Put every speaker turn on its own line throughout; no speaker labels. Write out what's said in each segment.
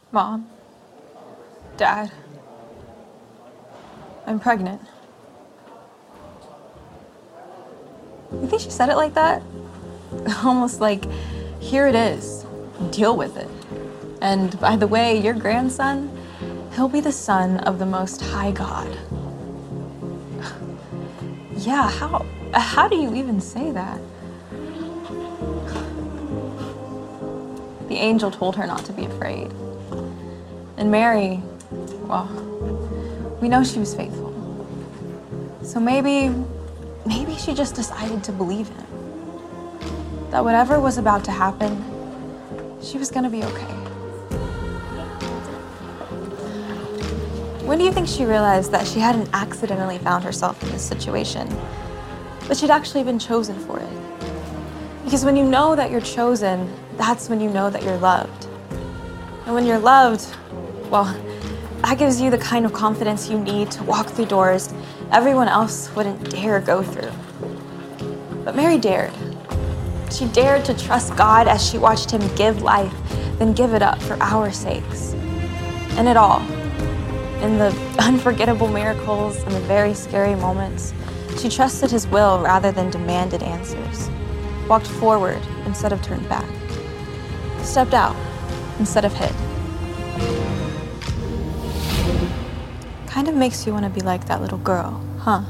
Mom, Dad, I'm pregnant. You think she said it like that? Almost like, here it is, deal with it. And by the way, your grandson, he'll be the son of the Most High God. Yeah, how do you even say that? The angel told her not to be afraid. And Mary, well, we know she was faithful. So maybe she just decided to believe him. That whatever was about to happen, she was gonna be okay. When do you think she realized that she hadn't accidentally found herself in this situation, but she'd actually been chosen for it? Because when you know that you're chosen, that's when you know that you're loved. And when you're loved, well, that gives you the kind of confidence you need to walk through doors everyone else wouldn't dare go through. But Mary dared. She dared to trust God as she watched him give life, then give it up for our sakes. And it all, in the unforgettable miracles and the very scary moments, she trusted his will rather than demanded answers, walked forward instead of turned back, stepped out instead of hid. Kind of makes you want to be like that little girl, huh?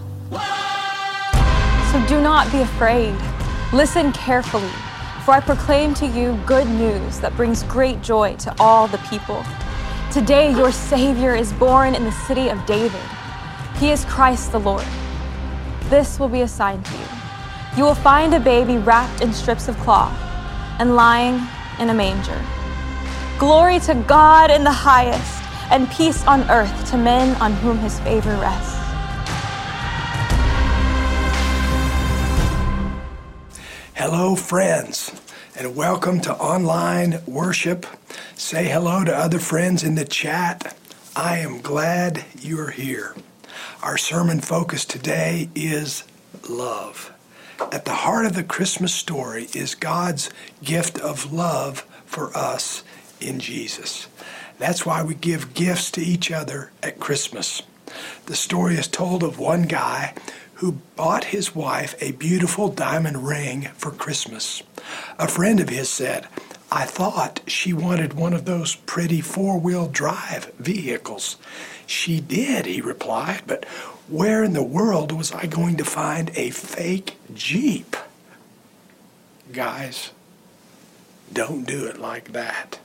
So do not be afraid. Listen carefully, for I proclaim to you good news that brings great joy to all the people. Today your Savior is born in the city of David. He is Christ the Lord. This will be a sign to you. You will find a baby wrapped in strips of cloth and lying in a manger. Glory to God in the highest, and peace on earth to men on whom his favor rests.
Hello, friends, and welcome to online worship. Say hello to other friends in the chat. I am glad you're here. Our sermon focus today is love. At the heart of the Christmas story is God's gift of love for us in Jesus. That's why we give gifts to each other at Christmas. The story is told of one guy who bought his wife a beautiful diamond ring for Christmas. A friend of his said, "I thought she wanted one of those pretty four-wheel drive vehicles." "She did," he replied, "but where in the world was I going to find a fake Jeep?" Guys, don't do it like that.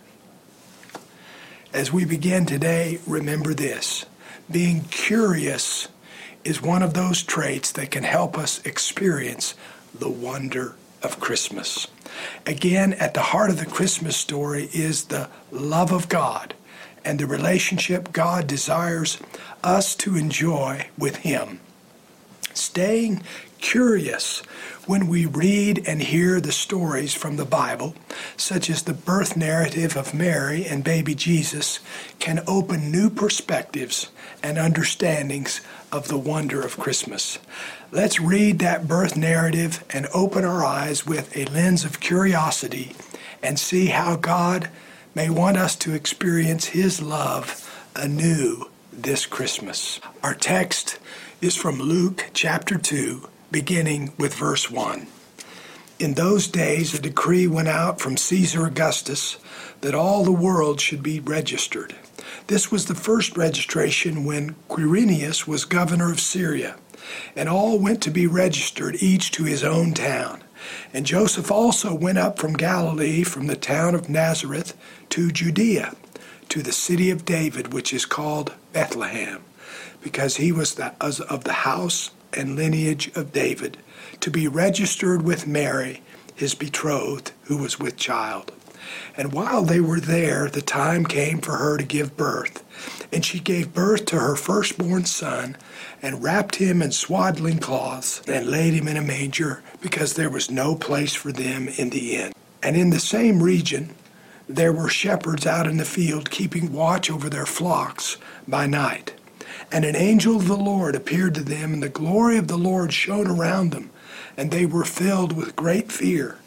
As we begin today, remember this: being curious is one of those traits that can help us experience the wonder of Christmas. Again, at the heart of the Christmas story is the love of God and the relationship God desires us to enjoy with Him. Staying curious when we read and hear the stories from the Bible, such as the birth narrative of Mary and baby Jesus, can open new perspectives and understandings of the wonder of Christmas. Let's read that birth narrative and open our eyes with a lens of curiosity and see how God may want us to experience His love anew this Christmas. Our text is from Luke chapter 2, beginning with verse 1. In those days, a decree went out from Caesar Augustus that all the world should be registered. This was the first registration when Quirinius was governor of Syria, and all went to be registered, each to his own town. And Joseph also went up from Galilee, from the town of Nazareth, to Judea, to the city of David, which is called Bethlehem, because he was of the house and lineage of David, to be registered with Mary, his betrothed, who was with child. And while they were there, the time came for her to give birth. And she gave birth to her firstborn son, and wrapped him in swaddling cloths, and laid him in a manger, because there was no place for them in the inn. And in the same region there were shepherds out in the field, keeping watch over their flocks by night. And an angel of the Lord appeared to them, and the glory of the Lord shone around them, and they were filled with great fear.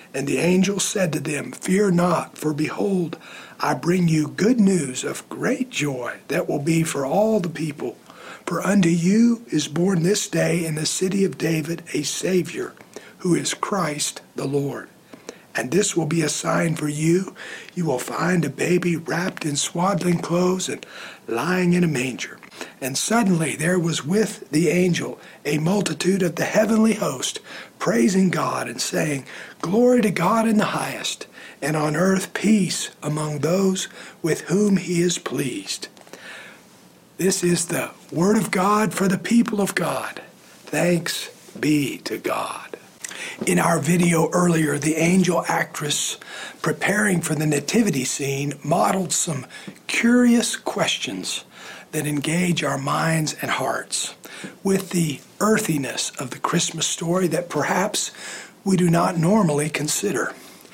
And the angel said to them, Fear not, for behold, I bring you good news of great joy that will be for all the people. For unto you is born this day in the city of David a Savior, who is Christ the Lord. And this will be a sign for you. You will find a baby wrapped in swaddling clothes and lying in a manger. And suddenly there was with the angel a multitude of the heavenly host, praising God and saying, Glory to God in the highest, and on earth peace among those with whom he is pleased. This is the word of God for the people of God. Thanks be to God. In our video earlier, the angel actress preparing for the nativity scene modeled some curious questions that engage our minds and hearts with the earthiness of the Christmas story that perhaps we do not normally consider.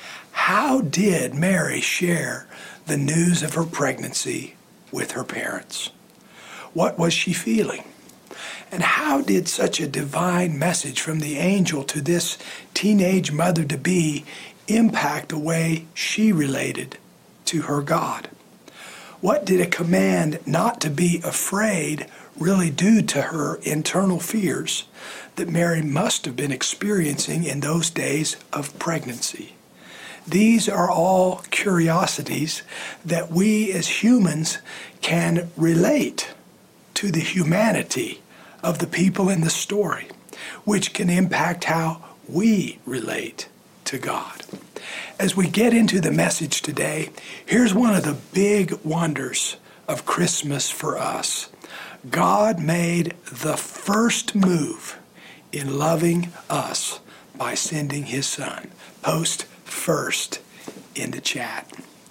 How did Mary share the news of her pregnancy with her parents? What was she feeling? And how did such a divine message from the angel to this teenage mother-to-be impact the way she related to her God? What did a command not to be afraid really do to her internal fears that Mary must have been experiencing in those days of pregnancy? These are all curiosities that we as humans can relate to the humanity of the people in the story, which can impact how we relate to God. As we get into the message today, here's one of the big wonders of Christmas for us. God made the first move in loving us by sending his Son. Post first in the chat.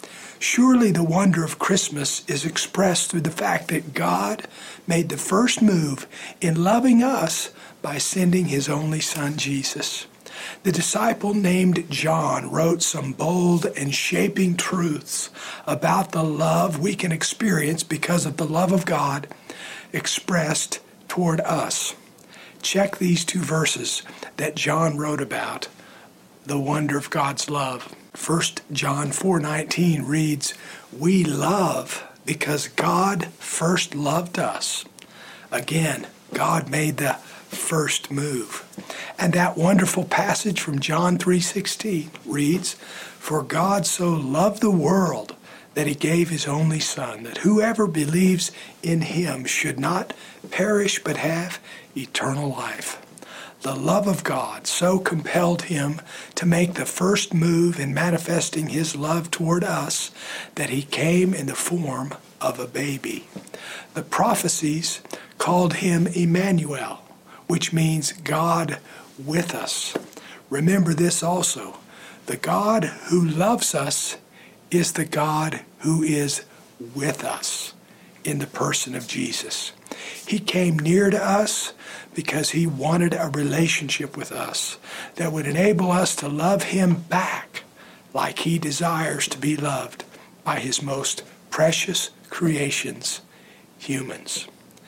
Surely the wonder of Christmas is expressed through the fact that God made the first move in loving us by sending his only Son, Jesus. The disciple named John wrote some bold and shaping truths about the love we can experience because of the love of God expressed toward us. Check these two verses that John wrote about the wonder of God's love. 1 John 4:19 reads, We love because God first loved us. Again, God made the first move. And that wonderful passage from John 3:16 reads, For God so loved the world that he gave his only Son, that whoever believes in him should not perish but have eternal life. The love of God so compelled him to make the first move in manifesting his love toward us that he came in the form of a baby. The prophecies called him Emmanuel, which means God with us. Remember this also. The God who loves us is the God who is with us in the person of Jesus. He came near to us because he wanted a relationship with us that would enable us to love him back like he desires to be loved by his most precious creations, humans.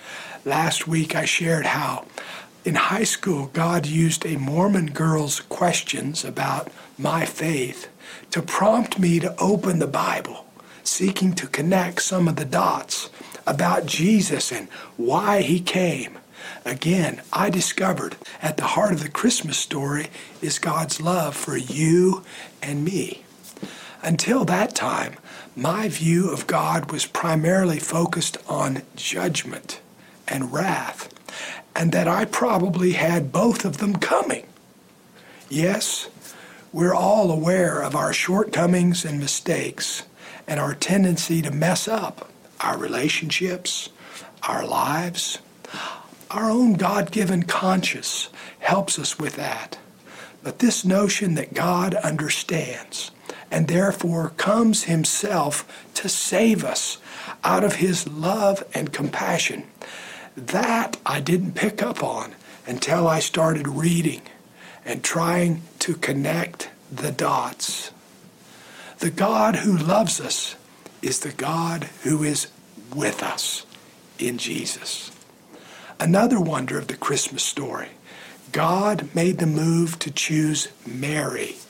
Last week I shared how in high school God used a Mormon girl's questions about my faith to prompt me to open the Bible, seeking to connect some of the dots about Jesus and why he came. Again, I discovered at the heart of the Christmas story is God's love for you and me. Until that time, my view of God was primarily focused on judgment and wrath, and that I probably had both of them coming. Yes, we're all aware of our shortcomings and mistakes and our tendency to mess up our relationships, our lives. Our own God-given conscience helps us with that. But this notion that God understands and therefore comes himself to save us out of his love and compassion, that I didn't pick up on until I started reading and trying to connect the dots. The God who loves us is the God who is with us in Jesus. Another wonder of the Christmas story, God made the move to choose Mary,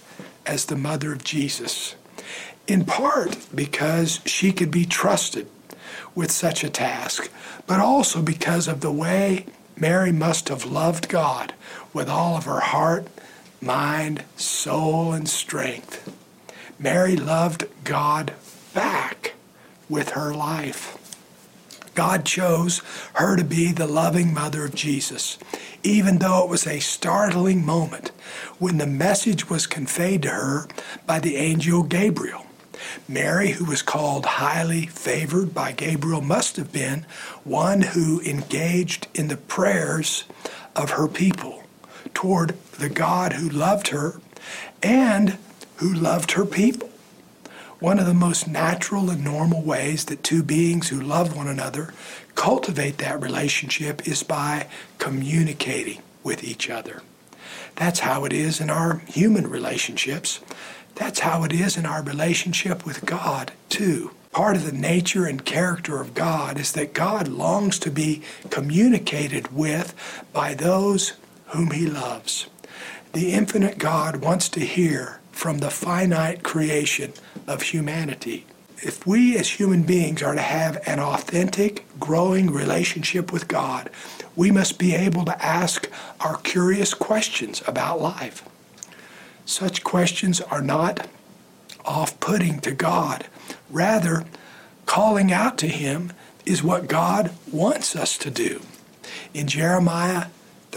as the mother of Jesus, in part because she could be trusted with such a task, but also because of the way Mary must have loved God with all of her heart, mind, soul, and strength. Mary loved God back with her life. God chose her to be the loving mother of Jesus, even though it was a startling moment when the message was conveyed to her by the angel Gabriel. Mary, who was called highly favored by Gabriel, must have been one who engaged in the prayers of her people toward the God who loved her and who loved her people. One of the most natural and normal ways that two beings who love one another cultivate that relationship is by communicating with each other. That's how it is in our human relationships. That's how it is in our relationship with God, too. Part of the nature and character of God is that God longs to be communicated with by those whom he loves. The infinite God wants to hear from the finite creation of humanity. If we as human beings are to have an authentic, growing relationship with God, we must be able to ask our curious questions about life. Such questions are not off-putting to God. Rather, calling out to him is what God wants us to do. In Jeremiah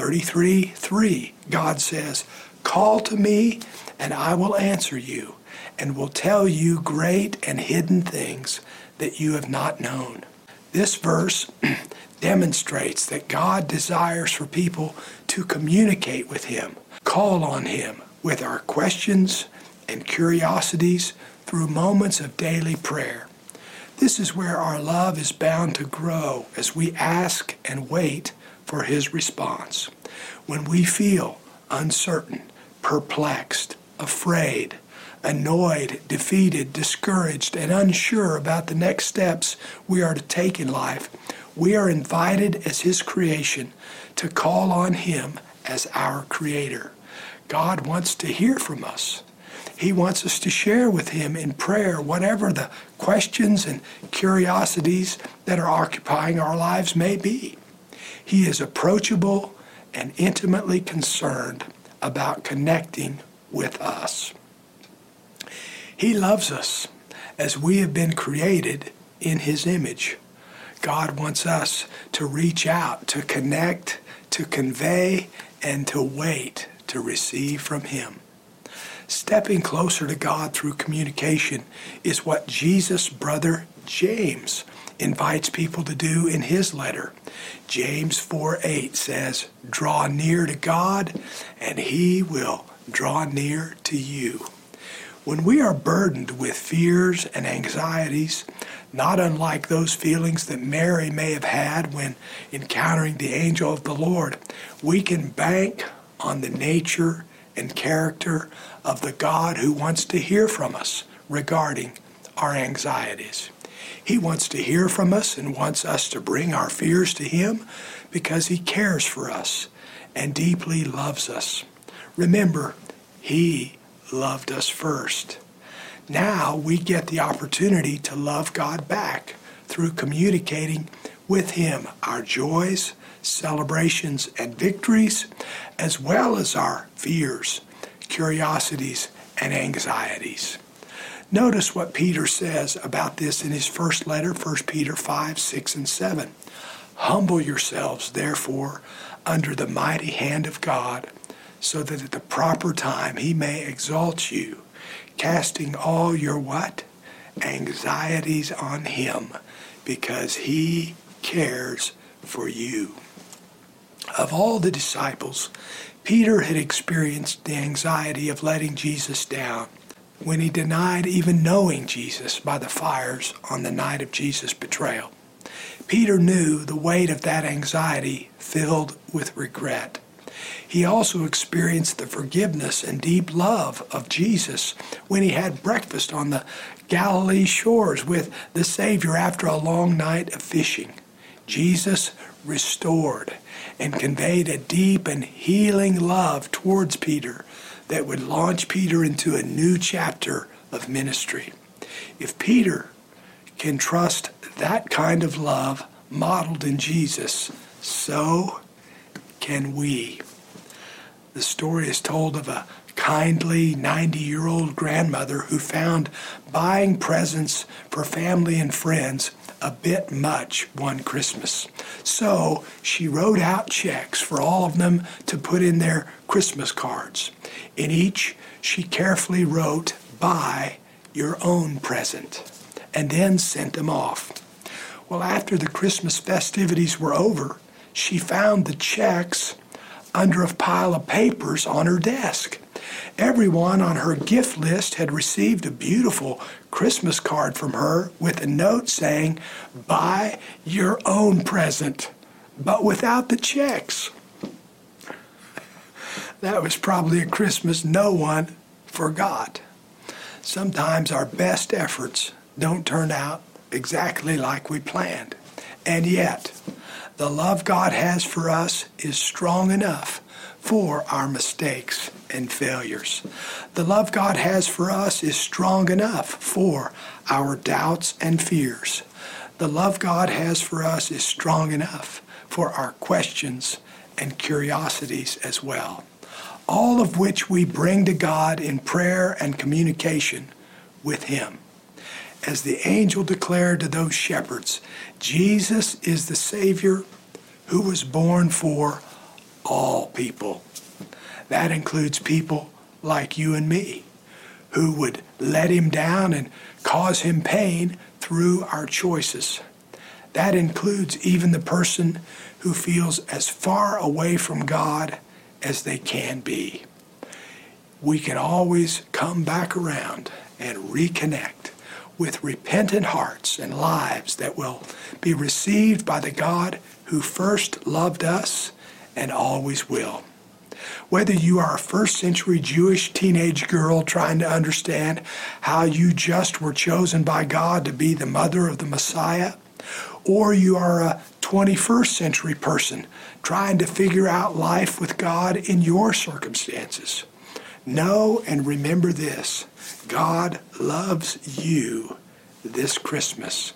33:3, God says, "Call to me, and I will answer you, and will tell you great and hidden things that you have not known." This verse demonstrates that God desires for people to communicate with him, call on him with our questions and curiosities through moments of daily prayer. This is where our love is bound to grow as we ask and wait for his response. When we feel uncertain, perplexed, afraid, annoyed, defeated, discouraged, and unsure about the next steps we are to take in life, we are invited as his creation to call on him as our creator. God wants to hear from us. He wants us to share with him in prayer whatever the questions and curiosities that are occupying our lives may be. He is approachable and intimately concerned about connecting with us. He loves us as we have been created in his image. God wants us to reach out, to connect, to convey, and to wait to receive from him. Stepping closer to God through communication is what Jesus' brother James invites people to do in his letter. James 4:8 says, "Draw near to God, and he will draw near to you." When we are burdened with fears and anxieties, not unlike those feelings that Mary may have had when encountering the angel of the Lord, we can bank on the nature and character of the God who wants to hear from us regarding our anxieties. He wants to hear from us and wants us to bring our fears to him because he cares for us and deeply loves us. Remember, he loved us first. Now we get the opportunity to love God back through communicating with him our joys, celebrations, and victories, as well as our fears, curiosities, and anxieties. Notice what Peter says about this in his first letter, 1 Peter 5, 6, and 7. "Humble yourselves, therefore, under the mighty hand of God, so that at the proper time he may exalt you, casting all your" what? "Anxieties on him, because he cares for you." Of all the disciples, Peter had experienced the anxiety of letting Jesus down when he denied even knowing Jesus by the fires on the night of Jesus' betrayal. Peter knew the weight of that anxiety filled with regret. He also experienced the forgiveness and deep love of Jesus when he had breakfast on the Galilee shores with the Savior after a long night of fishing. Jesus restored and conveyed a deep and healing love towards Peter that would launch Peter into a new chapter of ministry. If Peter can trust that kind of love modeled in Jesus, so can we. The story is told of a kindly 90-year-old grandmother who found buying presents for family and friends a bit much one Christmas. So she wrote out checks for all of them to put in their Christmas cards. In each, she carefully wrote, "Buy your own present," and then sent them off. Well, after the Christmas festivities were over, she found the checks under a pile of papers on her desk. Everyone on her gift list had received a beautiful Christmas card from her with a note saying, "Buy your own present," but without the checks. That was probably a Christmas no one forgot. Sometimes our best efforts don't turn out exactly like we planned. And yet, the love God has for us is strong enough for our mistakes and failures. The love God has for us is strong enough for our doubts and fears. The love God has for us is strong enough for our questions and curiosities as well, all of which we bring to God in prayer and communication with Him. As the angel declared to those shepherds, Jesus is the Savior who was born for all people. That includes people like you and me, who would let Him down and cause Him pain through our choices. That includes even the person who feels as far away from God as they can be. We can always come back around and reconnect with repentant hearts and lives that will be received by the God who first loved us and always will. Whether you are a first-century Jewish teenage girl trying to understand how you just were chosen by God to be the mother of the Messiah, or you are a 21st century person trying to figure out life with God in your circumstances, know and remember this: God loves you this Christmas.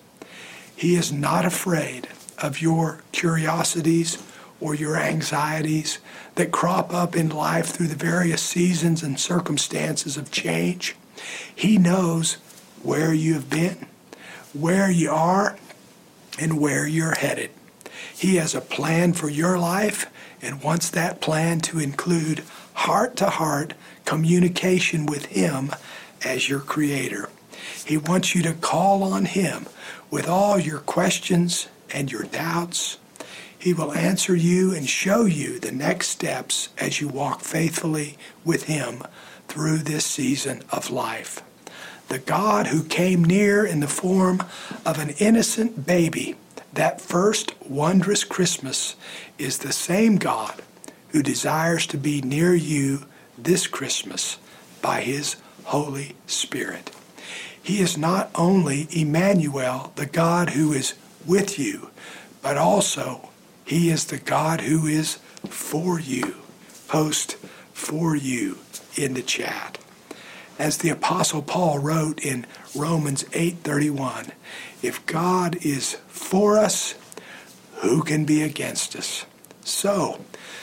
He is not afraid of your curiosities or your anxieties that crop up in life through the various seasons and circumstances of change. He knows where you have been, where you are, and where you're headed. He has a plan for your life and wants that plan to include heart-to-heart communication with Him as your Creator. He wants you to call on Him with all your questions and your doubts. He will answer you and show you the next steps as you walk faithfully with Him through this season of life. The God who came near in the form of an innocent baby that first wondrous Christmas is the same God who desires to be near you this Christmas by His Holy Spirit. He is not only Emmanuel, the God who is with you, but also He is the God who is for you. Post "for you" in the chat. As the Apostle Paul wrote in Romans 8:31, if God is for us, who can be against us? So,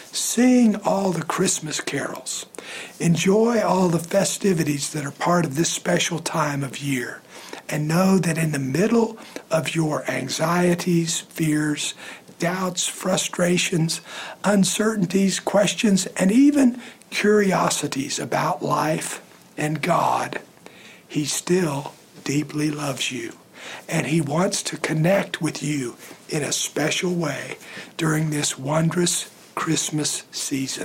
sing all the Christmas carols. Enjoy all the festivities that are part of this special time of year. And know that in the middle of your anxieties, fears, doubts, frustrations, uncertainties, questions, and even curiosities about life and God, He still deeply loves you. And He wants to connect with you in a special way during this wondrous Christmas season.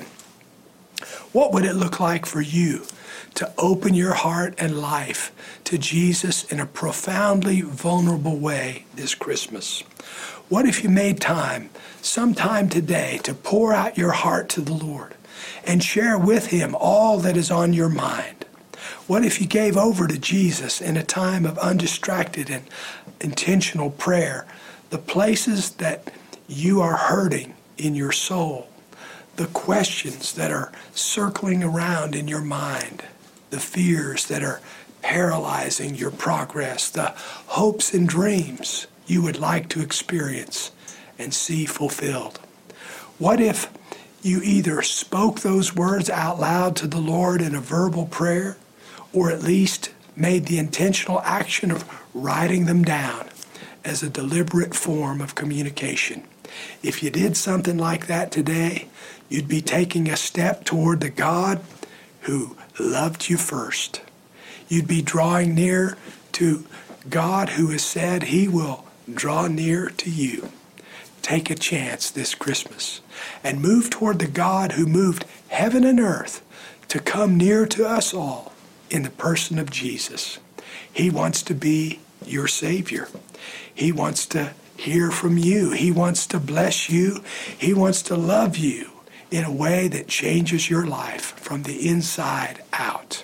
What would it look like for you to open your heart and life to Jesus in a profoundly vulnerable way this Christmas? What if you made time, sometime today, to pour out your heart to the Lord and share with Him all that is on your mind? What if you gave over to Jesus in a time of undistracted and intentional prayer, the places that you are hurting in your soul, the questions that are circling around in your mind, the fears that are paralyzing your progress, the hopes and dreams you would like to experience and see fulfilled. What if you either spoke those words out loud to the Lord in a verbal prayer, or at least made the intentional action of writing them down as a deliberate form of communication? If you did something like that today, you'd be taking a step toward the God who loved you first. You'd be drawing near to God who has said he will draw near to you. Take a chance this Christmas and move toward the God who moved heaven and earth to come near to us all in the person of Jesus. He wants to be your Savior. He wants to hear from you. He wants to bless you. He wants to love you in a way that changes your life from the inside out.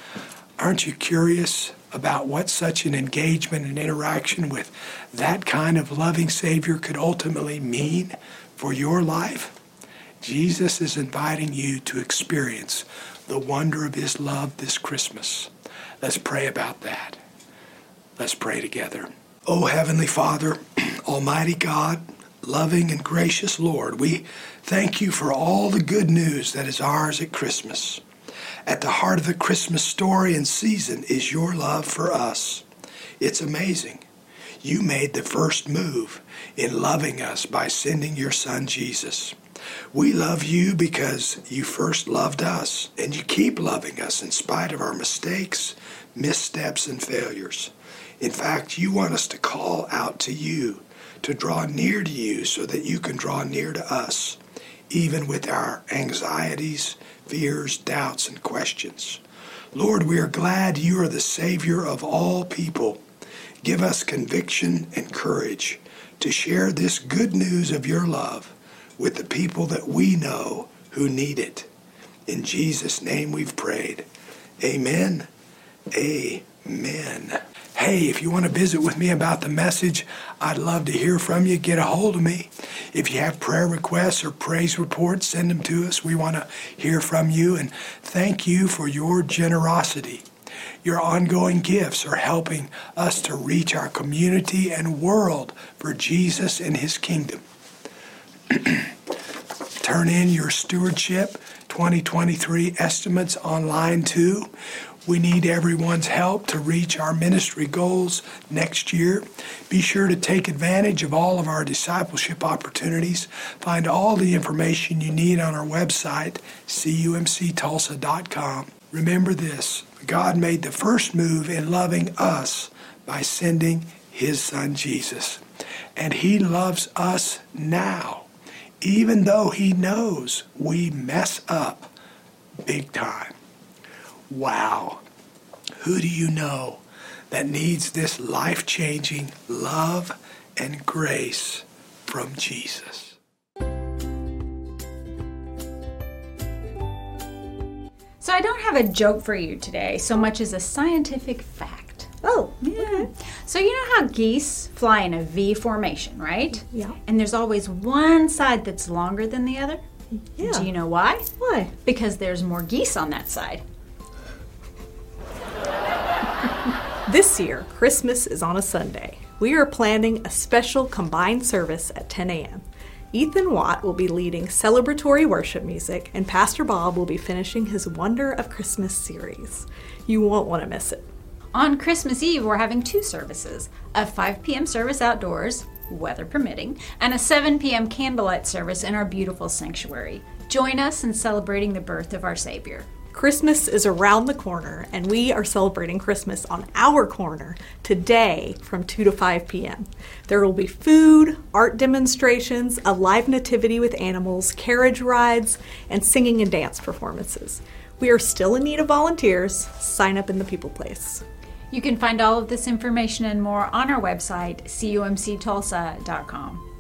Aren't you curious about what such an engagement and interaction with that kind of loving Savior could ultimately mean for your life? Jesus is inviting you to experience the wonder of his love this Christmas. Let's pray about that. Let's pray together. Oh, Heavenly Father, Almighty God, loving and gracious Lord, we thank you for all the good news that is ours at Christmas. At the heart of the Christmas story and season is your love for us. It's amazing. You made the first move in loving us by sending your Son, Jesus. We love you because you first loved us, and you keep loving us in spite of our mistakes, missteps, and failures. In fact, you want us to call out to you, to draw near to you so that you can draw near to us, even with our anxieties, fears, doubts, and questions. Lord, we are glad you are the Savior of all people. Give us conviction and courage to share this good news of your love with the people that we know who need it. In Jesus' name we've prayed. Amen. Amen. Hey, if you want to visit with me about the message, I'd love to hear from you. Get a hold of me. If you have prayer requests or praise reports, send them to us. We want to hear from you, and thank you for your generosity. Your ongoing gifts are helping us to reach our community and world for Jesus and his kingdom. Turn in your stewardship 2023 estimates online too. We need everyone's help to reach our ministry goals next year. Be sure to take advantage of all of our discipleship opportunities. Find all the information you need on our website, cumctulsa.com. Remember this, God made the first move in loving us by sending his Son Jesus. And he loves us now, even though he knows we mess up big time. Wow. Who do you know that needs this life-changing love and grace from Jesus?
So I don't have a joke for you today so much as a scientific fact.
Oh,
Yeah.
okay.
So you know how geese fly in a V formation, right?
Yeah.
And there's always one side that's longer than the other?
Yeah.
Do you know why?
Why?
Because there's more geese on that side.
This year, Christmas is on a Sunday. We are planning a special combined service at 10 a.m. Ethan Watt will be leading celebratory worship music, and Pastor Bob will be finishing his Wonder of Christmas series. You won't want to miss it.
On Christmas Eve, we're having two services, a 5 p.m. service outdoors, weather permitting, and a 7 p.m. candlelight service in our beautiful sanctuary. Join us in celebrating the birth of our Savior.
Christmas is around the corner, and we are celebrating Christmas on our corner today from 2 to 5 p.m. There will be food, art demonstrations, a live nativity with animals, carriage rides, and singing and dance performances. We are still in need of volunteers. Sign up in the People Place.
You can find all of this information and more on our website, cumctulsa.com.